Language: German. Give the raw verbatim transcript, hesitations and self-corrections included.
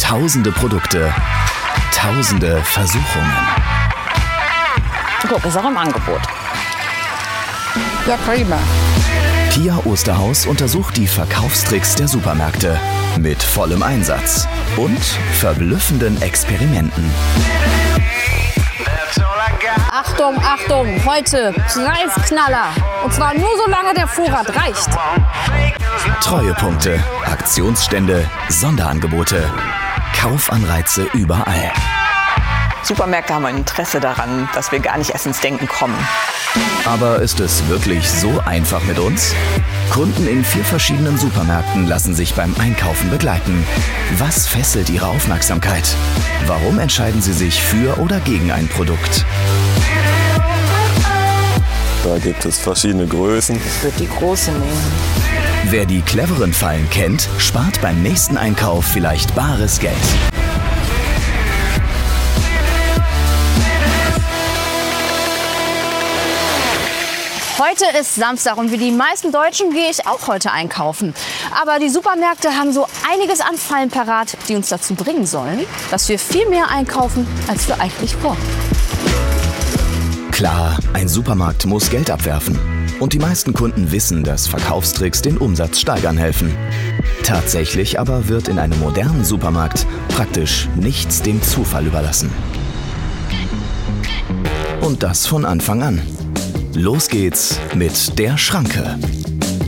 Tausende Produkte, tausende Versuchungen. Guck, ist auch im Angebot. Ja, prima. Pia Osterhaus untersucht die Verkaufstricks der Supermärkte mit vollem Einsatz und verblüffenden Experimenten. Achtung, Achtung, heute Preisknaller. Und zwar nur solange der Vorrat reicht. Treuepunkte, Aktionsstände, Sonderangebote, Kaufanreize überall. Supermärkte haben ein Interesse daran, dass wir gar nicht erst ins Denken kommen. Aber ist es wirklich so einfach mit uns? Kunden in vier verschiedenen Supermärkten lassen sich beim Einkaufen begleiten. Was fesselt ihre Aufmerksamkeit? Warum entscheiden sie sich für oder gegen ein Produkt? Da gibt es verschiedene Größen. Ich würde die große nehmen. Wer die cleveren Fallen kennt, spart beim nächsten Einkauf vielleicht bares Geld. Heute ist Samstag und wie die meisten Deutschen gehe ich auch heute einkaufen. Aber die Supermärkte haben so einiges an Fallen parat, die uns dazu bringen sollen, dass wir viel mehr einkaufen, als wir eigentlich brauchen. Klar, ein Supermarkt muss Geld abwerfen. Und die meisten Kunden wissen, dass Verkaufstricks den Umsatz steigern helfen. Tatsächlich aber wird in einem modernen Supermarkt praktisch nichts dem Zufall überlassen. Und das von Anfang an. Los geht's mit der Schranke.